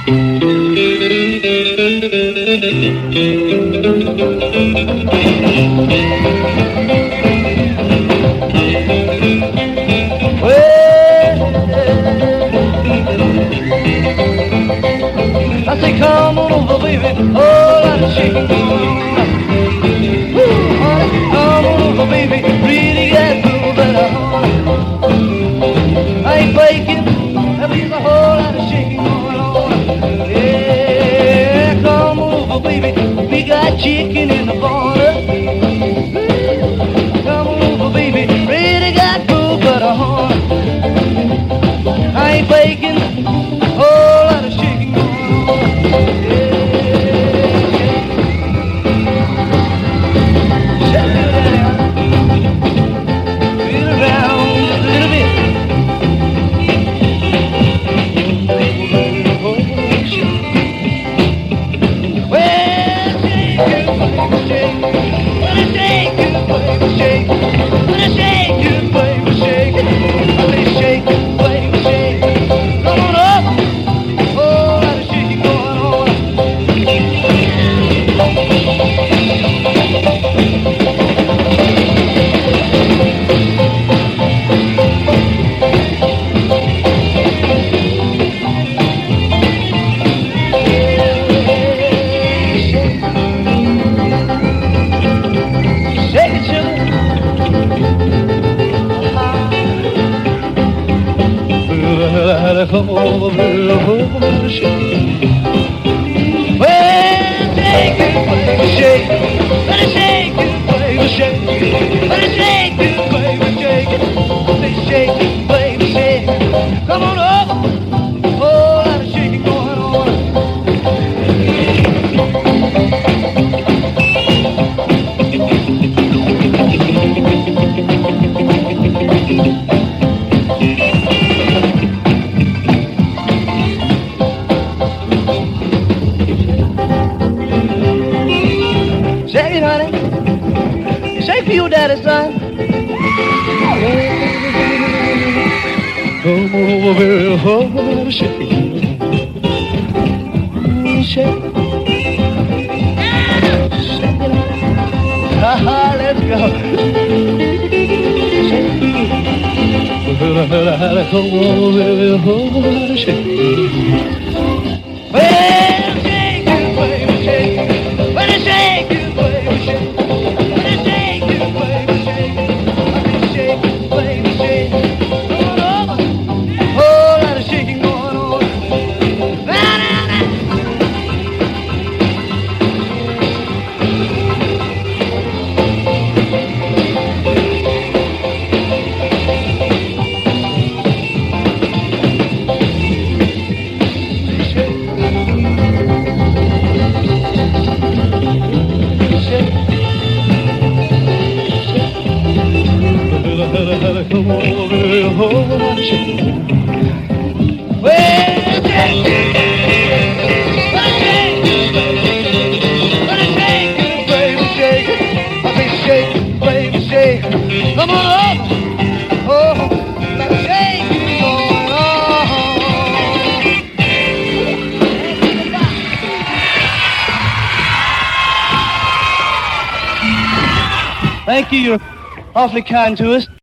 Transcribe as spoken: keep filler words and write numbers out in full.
I say, come on over, baby, oh, lot of shaking going on. Woo, honey, come on over, baby, really got blue, but uh, I ain't faking, there's a whole lot of shaking going on. Yeah, come on over, baby, we got chicken in the corner. Come on over, baby, really got blue, but uh, I ain't faking, whole lot of shaking going on. Come over, over, shake. Well, shake it, baby, shake. Let it shake it, baby, shake. Let it shake it, baby, shake. Say shake it, baby, shake. Come on over, whole lot of shaking going on. Shake it, honey. Shake for you, daddy, son. Come over, baby, oh, shake. Shake. Shake it, ha-ha, let's go. Shake. Come over, baby, oh, shake. Well, shake it, baby, shake. When it shake it, baby, shake. When it shake it, baby, shake. When it shake it, baby, shake. Come on over. Whole lot of shaking going on. Now, now, now. Come over, hold shake. Well, shake it, shake it, baby, shake it. I say shake it, baby, shake. Come on up, oh, shake it going on. Thank you. You're awfully kind to us.